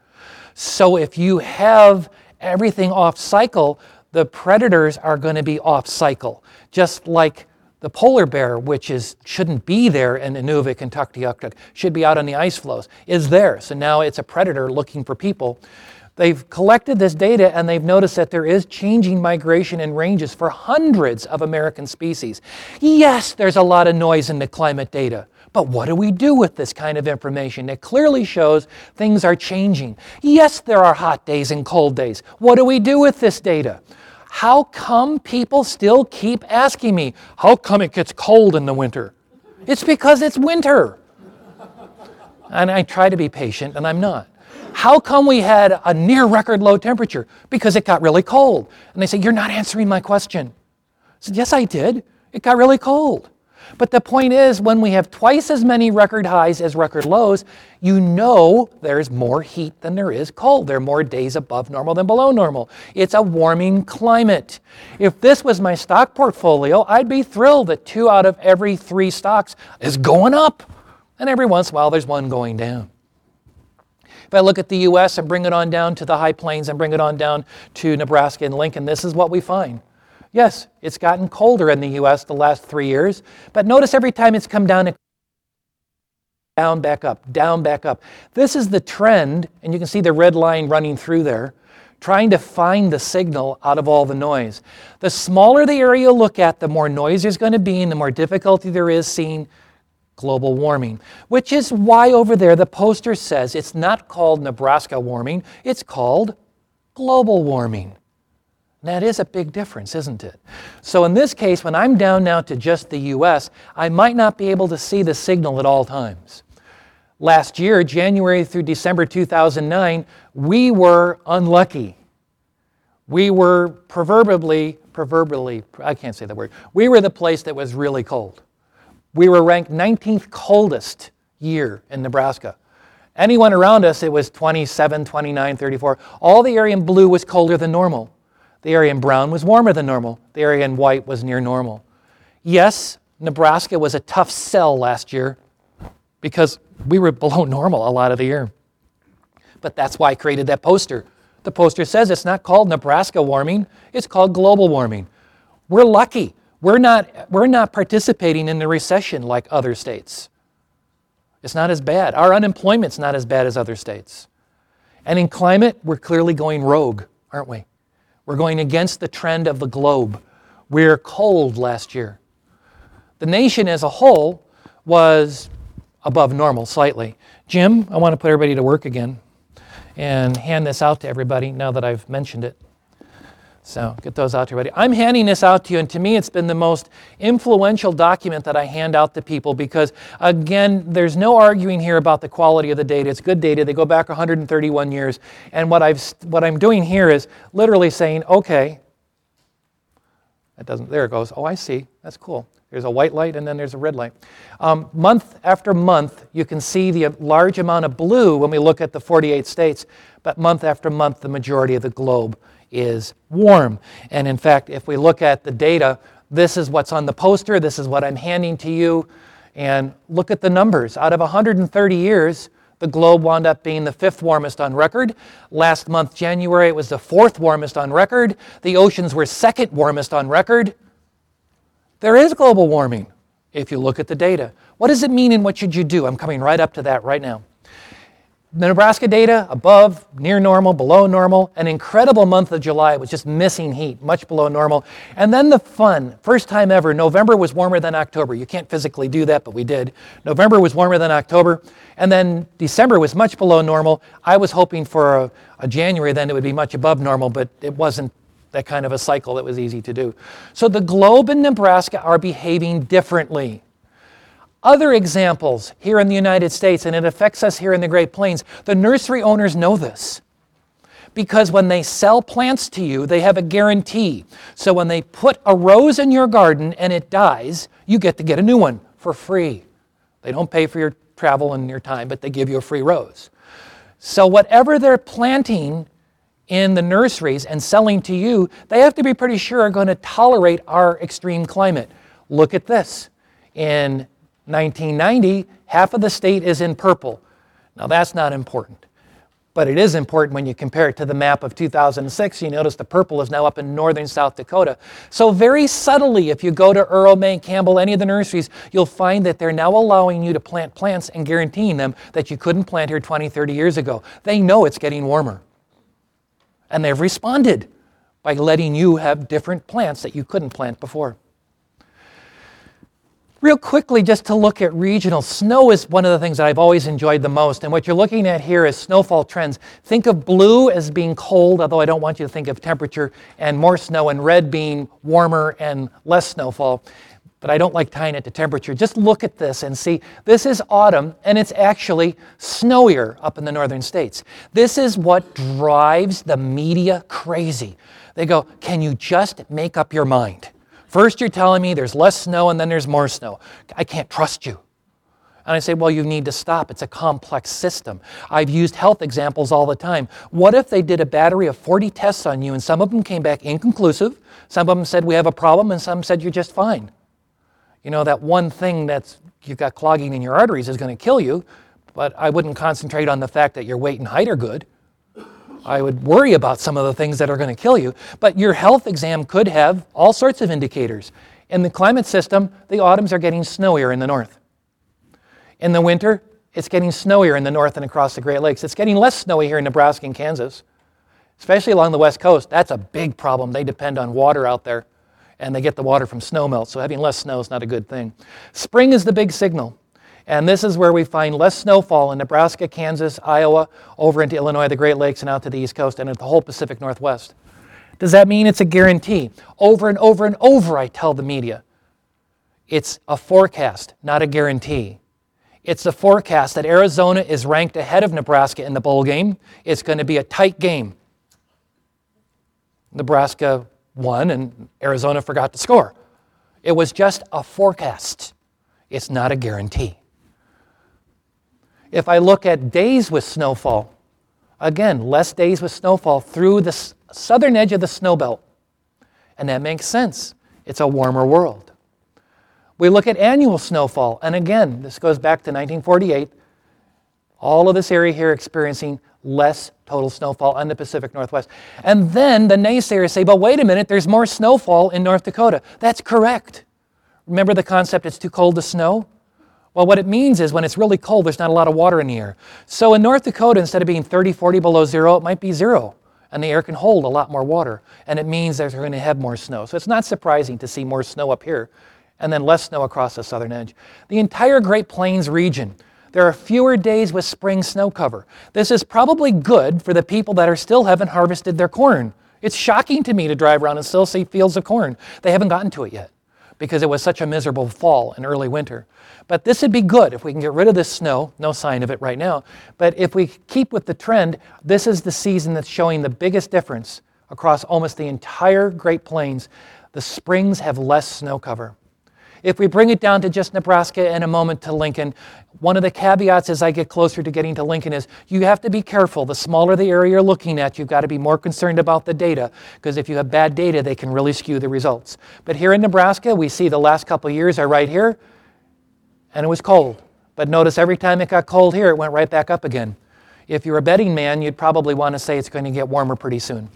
So if you have everything off cycle, the predators are going to be off cycle, just like the polar bear, which shouldn't be there in Nunavut and Tuktoyaktuk, should be out on the ice floes, is there. So now it's a predator looking for people. They've collected this data and they've noticed that there is changing migration and ranges for hundreds of American species. Yes, there's a lot of noise in the climate data. But what do we do with this kind of information? It clearly shows things are changing. Yes, there are hot days and cold days. What do we do with this data? How come people still keep asking me, how come it gets cold in the winter? It's because it's winter. And I try to be patient, and I'm not. How come we had a near record low temperature? Because it got really cold. And they say, you're not answering my question. I said, yes, I did. It got really cold. But the point is, when we have twice as many record highs as record lows, you know there's more heat than there is cold. There are more days above normal than below normal. It's a warming climate. If this was my stock portfolio, I'd be thrilled that 2 out of every 3 stocks is going up. And every once in a while, there's one going down. If I look at the U.S. and bring it on down to the High Plains and bring it on down to Nebraska and Lincoln, this is what we find. Yes, it's gotten colder in the U.S. the last 3 years, but notice every time it's come down, down, back up, down, back up. This is the trend, and you can see the red line running through there, trying to find the signal out of all the noise. The smaller the area you look at, the more noise there's going to be and the more difficulty there is seeing global warming, which is why over there the poster says it's not called Nebraska warming, it's called global warming. That is a big difference, isn't it? So in this case, when I'm down now to just the U.S., I might not be able to see the signal at all times. Last year, January through December 2009, we were unlucky. We were proverbially, I can't say the word, we were the place that was really cold. We were ranked 19th coldest year in Nebraska. Anyone around us, it was 27, 29, 34. All the area in blue was colder than normal. The area in brown was warmer than normal. The area in white was near normal. Yes, Nebraska was a tough sell last year because we were below normal a lot of the year. But that's why I created that poster. The poster says it's not called Nebraska warming, it's called global warming. We're lucky. We're not participating in the recession like other states. It's not as bad. Our unemployment's not as bad as other states. And in climate, we're clearly going rogue, aren't we? We're going against the trend of the globe. We're cold last year. The nation as a whole was above normal slightly. Jim, I want to put everybody to work again and hand this out to everybody now that I've mentioned it. So get those out to everybody. I'm handing this out to you, and to me it's been the most influential document that I hand out to people because, again, there's no arguing here about the quality of the data. It's good data. They go back 131 years. And what I'm doing here is literally saying, okay, there it goes. Oh, I see. That's cool. There's a white light and then there's a red light. Month after month, you can see the large amount of blue when we look at the 48 states, but month after month, the majority of the globe is warm. And in fact, if we look at the data, this is what's on the poster, this is what I'm handing to you, and look at the numbers. Out of 130 years, the globe wound up being the 5th warmest on record. Last month, January, it was the 4th warmest on record. The oceans were 2nd warmest on record. There is global warming if you look at the data. What does it mean and what should you do? I'm coming right up to that right now. The Nebraska data, above, near normal, below normal. An incredible month of July. It was just missing heat, much below normal. And then the fun, first time ever, November was warmer than October. You can't physically do that, but we did. November was warmer than October. And then December was much below normal. I was hoping for a January then it would be much above normal, but it wasn't that kind of a cycle that was easy to do. So the globe and Nebraska are behaving differently. Other examples here in the United States, and it affects us here in the Great Plains, the nursery owners know this. Because when they sell plants to you, they have a guarantee. So when they put a rose in your garden and it dies, you get to get a new one for free. They don't pay for your travel and your time, but they give you a free rose. So whatever they're planting in the nurseries and selling to you, they have to be pretty sure are going to tolerate our extreme climate. Look at this. In 1990, half of the state is in purple. Now that's not important, but it is important when you compare it to the map of 2006. You notice the purple is now up in northern South Dakota. So very subtly, if you go to Earl, May, Campbell, any of the nurseries, you'll find that they're now allowing you to plant plants and guaranteeing them that you couldn't plant here 20, 30 years ago. They know it's getting warmer. And they've responded by letting you have different plants that you couldn't plant before. Real quickly, just to look at regional, snow is one of the things that I've always enjoyed the most. And what you're looking at here is snowfall trends. Think of blue as being cold, although I don't want you to think of temperature, and more snow, and red being warmer and less snowfall. But I don't like tying it to temperature. Just look at this and see, this is autumn, and it's actually snowier up in the northern states. This is what drives the media crazy. They go, can you just make up your mind? First you're telling me there's less snow and then there's more snow. I can't trust you. And I say, well, you need to stop. It's a complex system. I've used health examples all the time. What if they did a battery of 40 tests on you and some of them came back inconclusive, some of them said we have a problem, and some said you're just fine? You know, that one thing that's you've got clogging in your arteries is going to kill you, but I wouldn't concentrate on the fact that your weight and height are good. I would worry about some of the things that are going to kill you. But your health exam could have all sorts of indicators. In the climate system, the autumns are getting snowier in the north. In the winter, it's getting snowier in the north and across the Great Lakes. It's getting less snowy here in Nebraska and Kansas, especially along the west coast. That's a big problem. They depend on water out there, and they get the water from snowmelt, so having less snow is not a good thing. Spring is the big signal, and this is where we find less snowfall in Nebraska, Kansas, Iowa, over into Illinois, the Great Lakes, and out to the East Coast, and at the whole Pacific Northwest. Does that mean it's a guarantee? Over and over and over, I tell the media, it's a forecast, not a guarantee. It's a forecast that Arizona is ranked ahead of Nebraska in the bowl game. It's going to be a tight game. Nebraska won and Arizona forgot to score. It was just a forecast. It's not a guarantee. If I look at days with snowfall, again, less days with snowfall through the southern edge of the snow belt. And that makes sense. It's a warmer world. We look at annual snowfall, and again, this goes back to 1948. All of this area here experiencing less total snowfall on the Pacific Northwest. And then the naysayers say, but wait a minute, there's more snowfall in North Dakota. That's correct. Remember the concept, it's too cold to snow? Well, what it means is when it's really cold, there's not a lot of water in the air. So in North Dakota, instead of being 30, 40 below zero, it might be zero. And the air can hold a lot more water. And it means that they're going to have more snow. So it's not surprising to see more snow up here and then less snow across the southern edge. The entire Great Plains region, there are fewer days with spring snow cover. This is probably good for the people that are still haven't harvested their corn. It's shocking to me to drive around and still see fields of corn. They haven't gotten to it yet because it was such a miserable fall and early winter. But this would be good if we can get rid of this snow. No sign of it right now. But if we keep with the trend, this is the season that's showing the biggest difference across almost the entire Great Plains. The springs have less snow cover. If we bring it down to just Nebraska and a moment to Lincoln, one of the caveats as I get closer to getting to Lincoln is you have to be careful. The smaller the area you're looking at, you've got to be more concerned about the data, because if you have bad data, they can really skew the results. But here in Nebraska, we see the last couple of years are right here, and it was cold. But notice every time it got cold here, it went right back up again. If you're a betting man, you'd probably want to say it's going to get warmer pretty soon.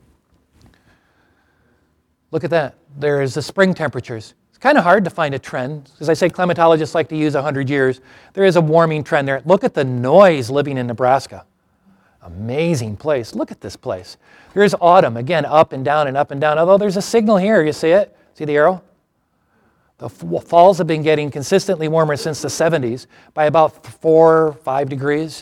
Look at that. There's the spring temperatures. It's kind of hard to find a trend. As I say, climatologists like to use 100 years. There is a warming trend there. Look at the noise living in Nebraska. Amazing place. Look at this place. Here's autumn, again, up and down and up and down. Although there's a signal here, you see it? See the arrow? The falls have been getting consistently warmer since the 70s by about 4 or 5 degrees.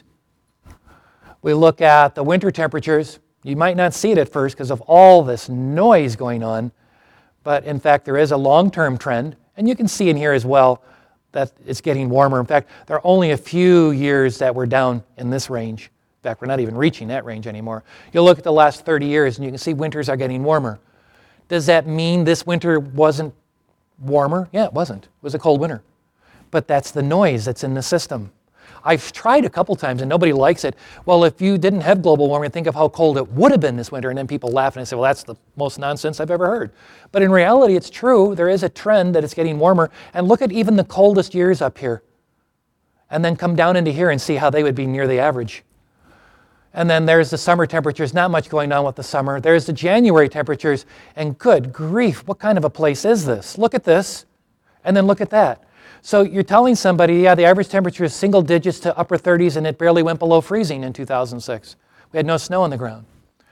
We look at the winter temperatures. You might not see it at first because of all this noise going on. But in fact, there is a long-term trend, and you can see in here as well that it's getting warmer. In fact, there are only a few years that we're down in this range. In fact, we're not even reaching that range anymore. You'll look at the last 30 years, and you can see winters are getting warmer. Does that mean this winter wasn't warmer? Yeah, it wasn't. It was a cold winter. But that's the noise that's in the system. I've tried a couple times and nobody likes it. Well, if you didn't have global warming, think of how cold it would have been this winter. And then people laugh and they say, well, that's the most nonsense I've ever heard. But in reality, it's true. There is a trend that it's getting warmer. And look at even the coldest years up here. And then come down into here and see how they would be near the average. And then there's the summer temperatures, not much going on with the summer. There's the January temperatures. And good grief, what kind of a place is this? Look at this. And then look at that. So you're telling somebody, yeah, the average temperature is single digits to upper 30s and it barely went below freezing in 2006. We had no snow on the ground.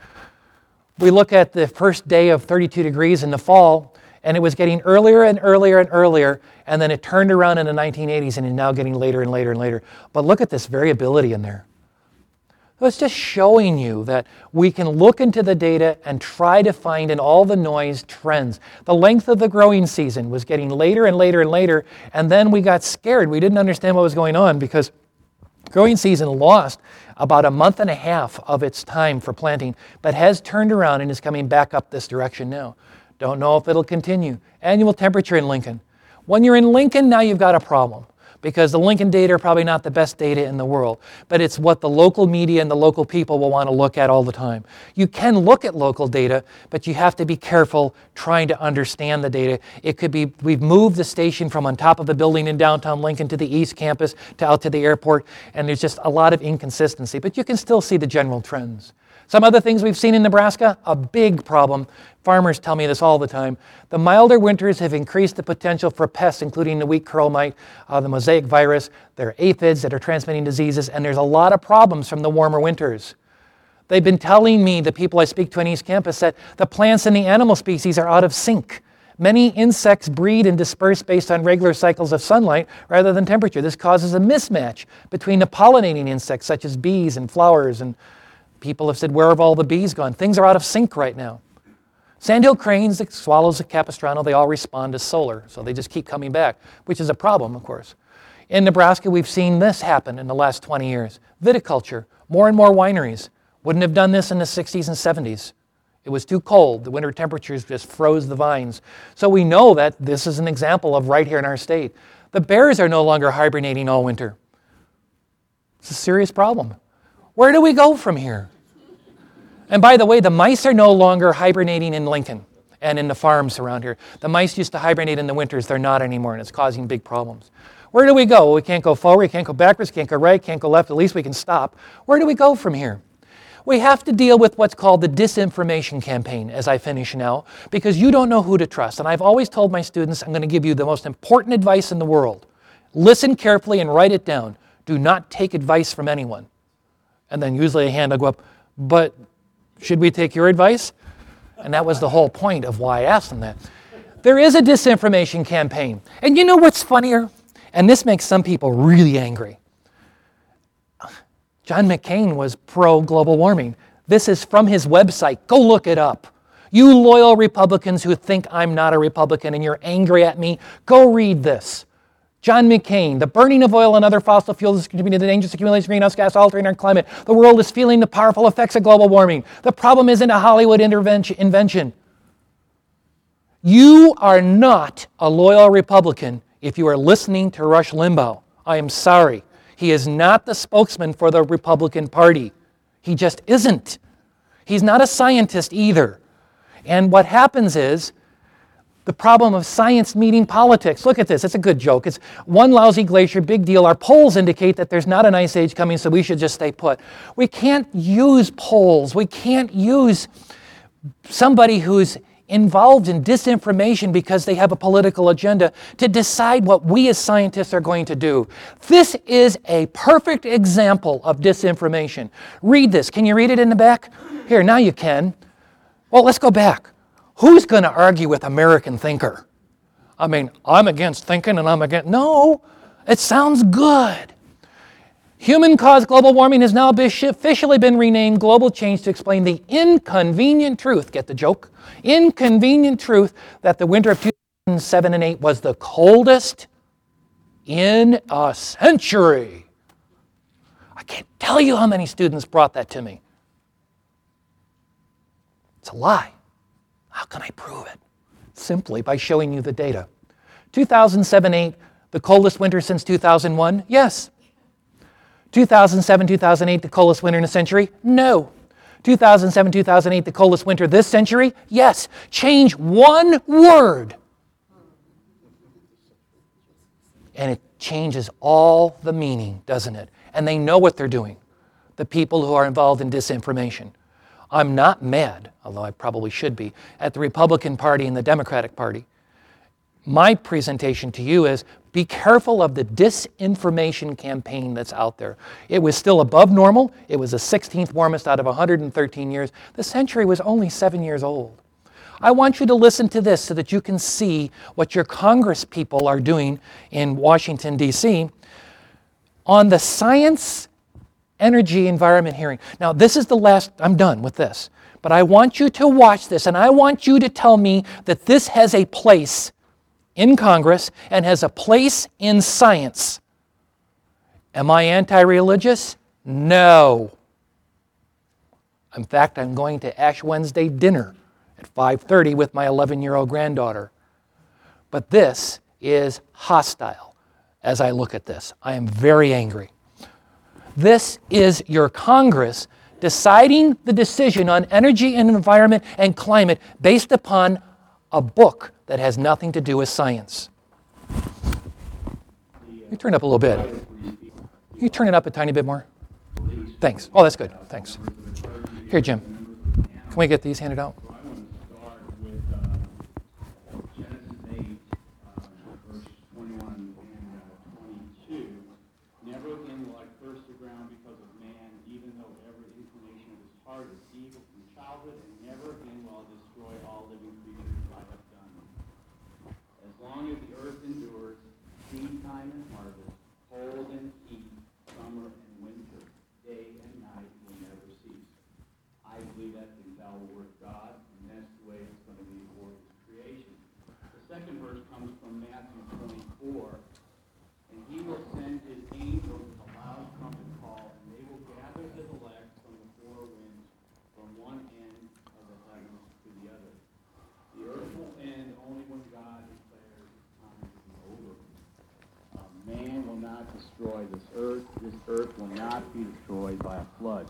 We look at the first day of 32 degrees in the fall, and it was getting earlier and earlier and earlier, and then it turned around in the 1980s and is now getting later and later and later. But look at this variability in there. So it's just showing you that we can look into the data and try to find in all the noise trends. The length of the growing season was getting later and later and later, and then we got scared. We didn't understand what was going on because growing season lost about a month and a half of its time for planting, but has turned around and is coming back up this direction now. Don't know if it'll continue. Annual temperature in Lincoln. When you're in Lincoln, now you've got a problem, because the Lincoln data are probably not the best data in the world, but it's what the local media and the local people will want to look at all the time. You can look at local data, but you have to be careful trying to understand the data. It could be, we've moved the station from on top of a building in downtown Lincoln to the East Campus to out to the airport, and there's just a lot of inconsistency, but you can still see the general trends. Some other things we've seen in Nebraska, a big problem. Farmers tell me this all the time. The milder winters have increased the potential for pests, including the wheat curl mite, the mosaic virus. There are aphids that are transmitting diseases, and there's a lot of problems from the warmer winters. They've been telling me, the people I speak to on East Campus, that the plants and the animal species are out of sync. Many insects breed and disperse based on regular cycles of sunlight rather than temperature. This causes a mismatch between the pollinating insects, such as bees and flowers, and people have said, where have all the bees gone? Things are out of sync right now. Sandhill cranes, the swallows of Capistrano, they all respond to solar, so they just keep coming back, which is a problem, of course. In Nebraska, we've seen this happen in the last 20 years. Viticulture, more and more wineries. Wouldn't have done this in the 60s and 70s. It was too cold. The winter temperatures just froze the vines. So we know that this is an example of right here in our state. The bears are no longer hibernating all winter. It's a serious problem. Where do we go from here? And by the way, the mice are no longer hibernating in Lincoln and in the farms around here. The mice used to hibernate in the winters. They're not anymore, and it's causing big problems. Where do we go? Well, we can't go forward, we can't go backwards, can't go right, can't go left. At least we can stop. Where do we go from here? We have to deal with what's called the disinformation campaign as I finish now, because you don't know who to trust. And I've always told my students, I'm going to give you the most important advice in the world. Listen carefully and write it down. Do not take advice from anyone. And then usually a hand will go up, but should we take your advice? And that was the whole point of why I asked them that. There is a disinformation campaign. And you know what's funnier? And this makes some people really angry. John McCain was pro-global warming. This is from his website. Go look it up. You loyal Republicans who think I'm not a Republican and you're angry at me, go read this. John McCain, the burning of oil and other fossil fuels is contributing to the dangerous accumulation of greenhouse gas altering our climate. The world is feeling the powerful effects of global warming. The problem isn't a Hollywood invention. You are not a loyal Republican if you are listening to Rush Limbaugh. I am sorry. He is not the spokesman for the Republican Party. He just isn't. He's not a scientist either. And what happens is, the problem of science meeting politics. Look at this. It's a good joke. It's one lousy glacier, big deal. Our polls indicate that there's not an ice age coming, so we should just stay put. We can't use polls. We can't use somebody who's involved in disinformation because they have a political agenda to decide what we as scientists are going to do. This is a perfect example of disinformation. Read this. Can you read it in the back? Here, now you can. Well, let's go back. Who's going to argue with American thinker? I mean, I'm against thinking and I'm against... No, it sounds good. Human-caused global warming has now officially been renamed global change to explain the inconvenient truth, get the joke? Inconvenient truth that the winter of 2007 and 2008 was the coldest in a century. I can't tell you how many students brought that to me. It's a lie. How can I prove it? Simply by showing you the data. 2007-8, the coldest winter since 2001? Yes. 2007-2008, the coldest winter in a century? No. 2007-2008, the coldest winter this century? Yes. Change one word. And it changes all the meaning, doesn't it? And they know what they're doing, the people who are involved in disinformation. I'm not mad, although I probably should be, at the Republican Party and the Democratic Party. My presentation to you is be careful of the disinformation campaign that's out there. It was still above normal. It was the 16th warmest out of 113 years. The century was only 7 years old. I want you to listen to this so that you can see what your Congress people are doing in Washington, D.C. on the science energy environment hearing. Now, this is the last, I'm done with this, but I want you to watch this and I want you to tell me that this has a place in Congress and has a place in science. Am I anti-religious? No. In fact, I'm going to Ash Wednesday dinner at 5:30 with my 11-year-old granddaughter. But this is hostile as I look at this. I am very angry. This is your Congress deciding the decision on energy and environment and climate based upon a book that has nothing to do with science. You turn it up a little bit. You turn it up a tiny bit more? Thanks. Oh, that's good. Thanks. Here, Jim. Can we get these handed out? I want to start with Genesis 8, verse 21 and 22. Never again will I curse the ground because of man, even though every inclination of his heart is evil from childhood, and never again will I destroy all living creatures as I have done. As long as the earth endures, seed time and harvest, cold and heat, summer and winter, day and night will never cease. I believe that's the infallible word of God, and that's the way it's going to be for his creation. The second verse comes from Matthew 24, and he will send his angels with a loud trumpet call, and they will gather his elect from the four winds, from one end of the heavens to the other. The earth will end only when God declares it's time to be over. Man will not destroy this earth. This earth will not be destroyed by a flood.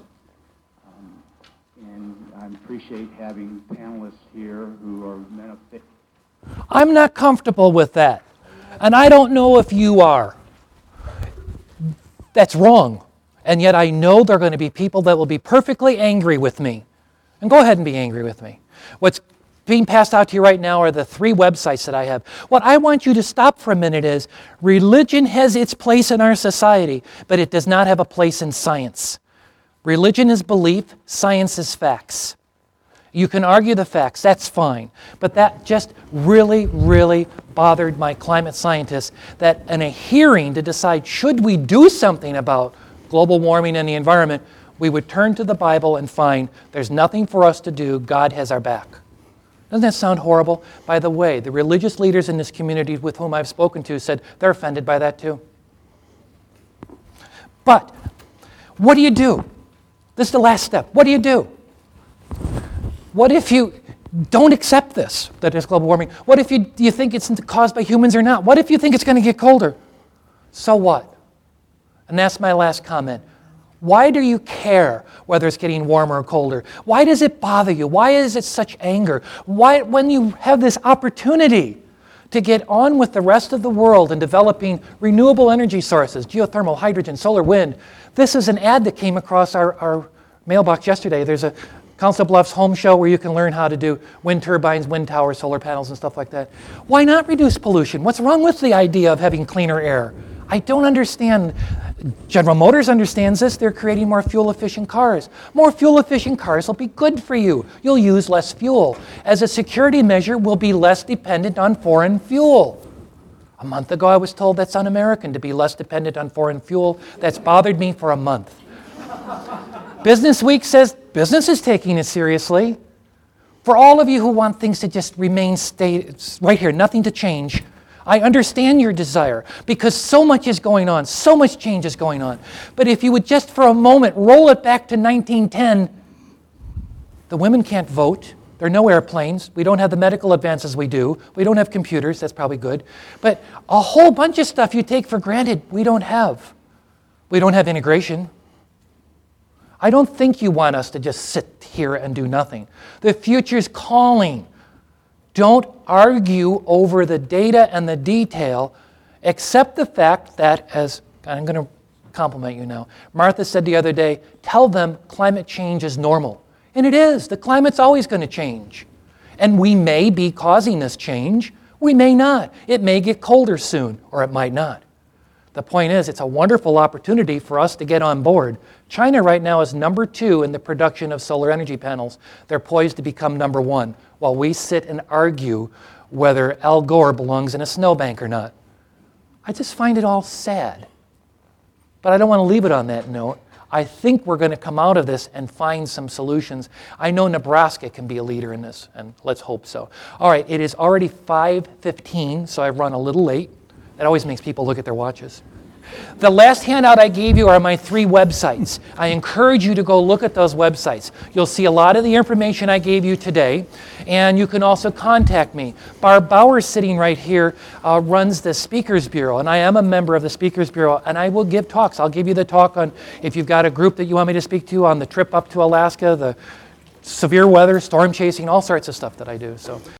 And I appreciate having panelists here who are men of faith. I'm not comfortable with that. And I don't know if you are. That's wrong. And yet I know there are going to be people that will be perfectly angry with me. And go ahead and be angry with me. What's being passed out to you right now are the 3 websites that I have. What I want you to stop for a minute is religion has its place in our society, but it does not have a place in science. Religion is belief, science is facts. You can argue the facts, that's fine. But that just really, really bothered my climate scientists that in a hearing to decide should we do something about global warming and the environment, we would turn to the Bible and find there's nothing for us to do, God has our back. Doesn't that sound horrible? By the way, the religious leaders in this community with whom I've spoken to said they're offended by that too. But what do? This is the last step. What do? What if you don't accept this, that it's global warming? What if you think it's caused by humans or not? What if you think it's going to get colder? So what? And that's my last comment. Why do you care whether it's getting warmer or colder? Why does it bother you? Why is it such anger? Why, when you have this opportunity to get on with the rest of the world in developing renewable energy sources, geothermal, hydrogen, solar, wind. This is an ad that came across our mailbox yesterday. There's a Council Bluffs home show where you can learn how to do wind turbines, wind towers, solar panels, and stuff like that. Why not reduce pollution? What's wrong with the idea of having cleaner air? I don't understand. General Motors understands this. They're creating more fuel-efficient cars. More fuel-efficient cars will be good for you. You'll use less fuel. As a security measure, we'll be less dependent on foreign fuel. A month ago, I was told that's un-American to be less dependent on foreign fuel. That's bothered me for a month. Business Week says business is taking it seriously. For all of you who want things to just remain right here, nothing to change, I understand your desire because so much is going on, so much change is going on. But if you would just for a moment roll it back to 1910, the women can't vote. There are no airplanes. We don't have the medical advances we do. We don't have computers. That's probably good. But a whole bunch of stuff you take for granted, we don't have. We don't have integration. I don't think you want us to just sit here and do nothing. The future's calling. Don't argue over the data and the detail, accept the fact that, as I'm going to compliment you now, Martha said the other day, tell them climate change is normal. And it is. The climate's always going to change. And we may be causing this change. We may not. It may get colder soon, or it might not. The point is, it's a wonderful opportunity for us to get on board. China right now is number 2 in the production of solar energy panels. They're poised to become number 1, while we sit and argue whether Al Gore belongs in a snowbank or not. I just find it all sad. But I don't want to leave it on that note. I think we're going to come out of this and find some solutions. I know Nebraska can be a leader in this, and let's hope so. All right, it is already 5:15, so I've run a little late. That always makes people look at their watches. The last handout I gave you are my 3 websites. I encourage you to go look at those websites. You'll see a lot of the information I gave you today, and you can also contact me. Barb Bauer, sitting right here, runs the Speakers Bureau, and I am a member of the Speakers Bureau, and I will give talks. I'll give you the talk on if you've got a group that you want me to speak to on the trip up to Alaska, the severe weather, storm chasing, all sorts of stuff that I do. So.